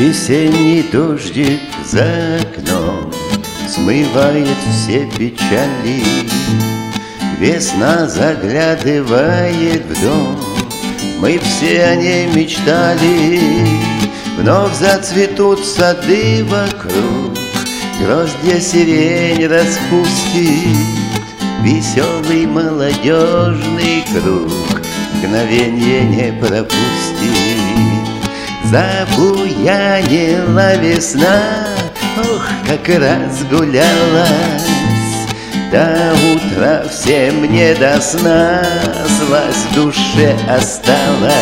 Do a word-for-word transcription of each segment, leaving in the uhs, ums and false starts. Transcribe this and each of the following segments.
Весенний дождик за окном смывает все печали. Весна заглядывает в дом, мы все о ней мечтали. Вновь зацветут сады вокруг, гроздья сирень распустит. Веселый молодежный круг мгновенье не пропустит. Забуянила весна, ох, как разгулялась. До утра всем не до сна, сласть в душе осталась.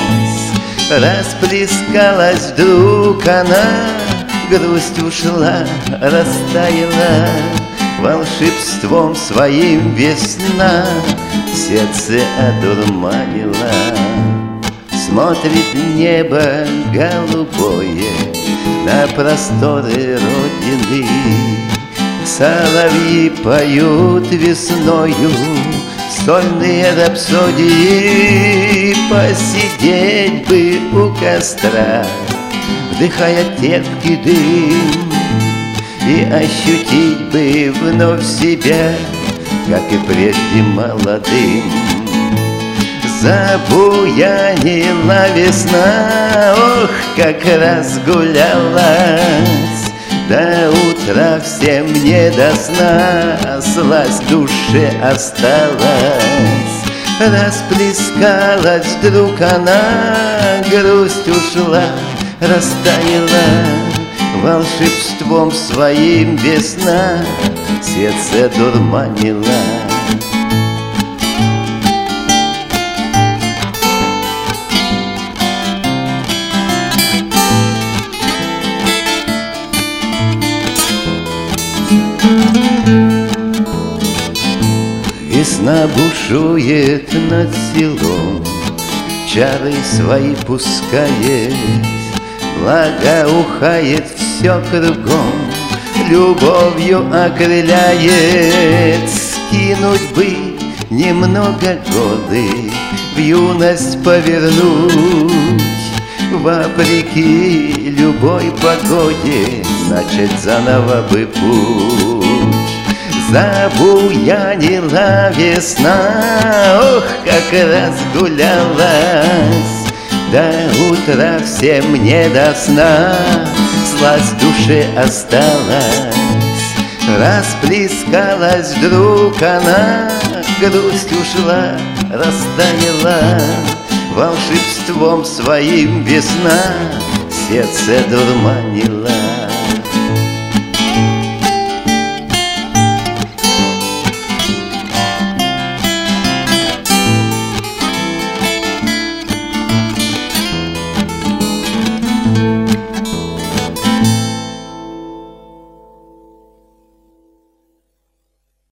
Расплескалась вдруг она, грусть ушла, растаяла. Волшебством своим весна сердце одурманила. Смотрит небо голубое на просторы родины. Соловьи поют весною сольные рапсодии. Посидеть бы у костра, вдыхая терпкий дым, и ощутить бы вновь себя, как и прежде, молодым. Забуянила весна, ох, как разгулялась. До утра всем не до сна, сласть в душе осталась. Расплескалась вдруг она, грусть ушла, растаяла. Волшебством своим весна сердце дурманила. Весна бушует над селом, чары свои пускает, благоухает все кругом, любовью окрыляет. Скинуть бы немного годы, в юность повернуть, вопреки любой погоде начать заново бы путь. Забуянила весна, ох, как разгулялась. До утра всем не до сна, сласть в душе осталась. Расплескалась вдруг она, грусть ушла, растаяла. Волшебством своим весна сердце дурманила.